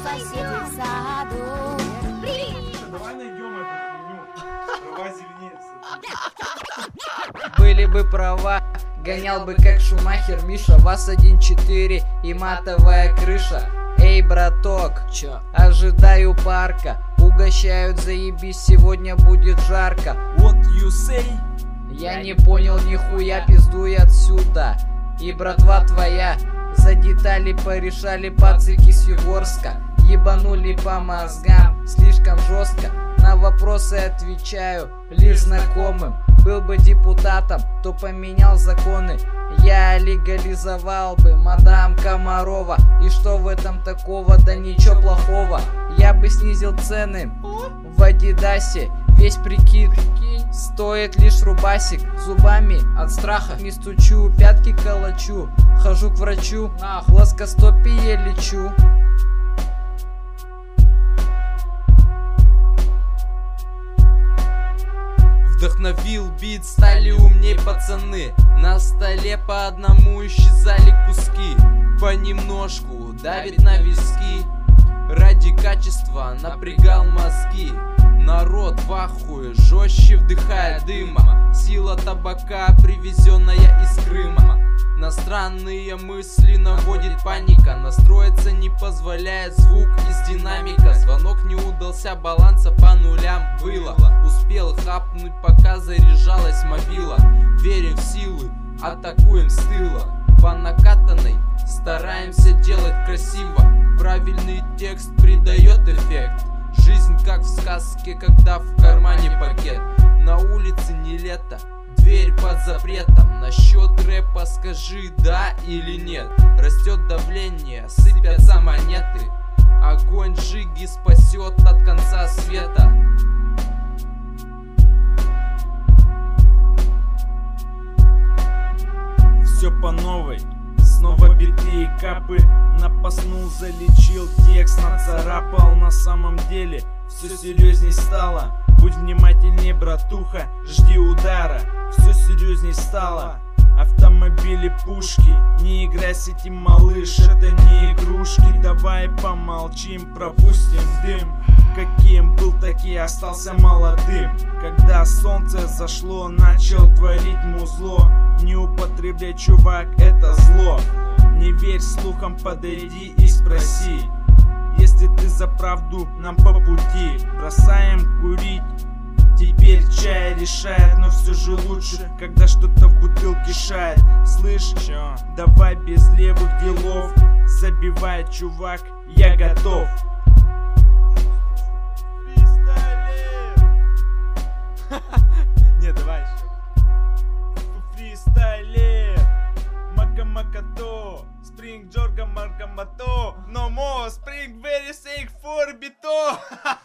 соседей в саду. Давай найдем эту хуйню. Трава зеленее. Были бы права, гонял бы как Шумахер Миша. ВАЗ 1.4 и матовая крыша. Эй, браток, чё? Ожидаю парка. Угощают, заебись, сегодня будет жарко. What you say? Я не понял нихуя, пиздуй отсюда. И братва твоя за детали порешали пацики с Югорска. Ебанули по мозгам слишком жестко. На вопросы отвечаю лишь знакомым. Был бы депутатом, то поменял законы. Я легализовал бы мадам Комарова. И что в этом такого? Да ничего плохого. Я бы снизил цены в Адидасе. Весь прикид стоит лишь рубасик. Зубами от страха не стучу, пятки калачу. Хожу к врачу, плоскостопие лечу. Вдохновил бит, стали умней пацаны. На столе по одному исчезали куски. Понемножку давит на виски. Ради качества напрягал мозги. Народ в ахуе, жестче вдыхая дыма. Сила табака, привезенная из Крыма. На странные мысли наводит паника. Настроиться не позволяет звук из динамика. Звонок не удался, баланса по нулям было. Успел хапнуть, пока заряжалась мобила. Верим в силы, атакуем с тыла. По накатанной стараемся делать красиво. Правильный текст придает эффект. Жизнь как в сказке, когда в кармане пакет. На улице не лето, дверь под запретом. Насчет рэпа скажи да или нет. Растет давление, сыпятся монеты. Огонь Жиги спасет от конца света. Все по новой. Снова биты и капы. Напоснул, залечил, текст нацарапал. На самом деле все серьезней стало. Будь внимательней, братуха, жди удара. Все серьезней стало. Автомобили, пушки. Не играй с этим, малыш, это не игрушки. Давай помолчим, пропустим дым. Каким был, таки остался молодым. Когда солнце зашло, начал творить музло. Не употребляй, чувак, это зло. Не верь слухам, подойди и спроси. Если ты за правду, нам по пути. Бросаем курить. Теперь чай решает, но все же лучше, когда что-то в бутылке шает. Слышь, давай без левых делов. Забивай, чувак, я готов. Не, давай еще. Фристайлер, Макамакато, Спринг Джорга Маркамато, No more Spring very sick for bito.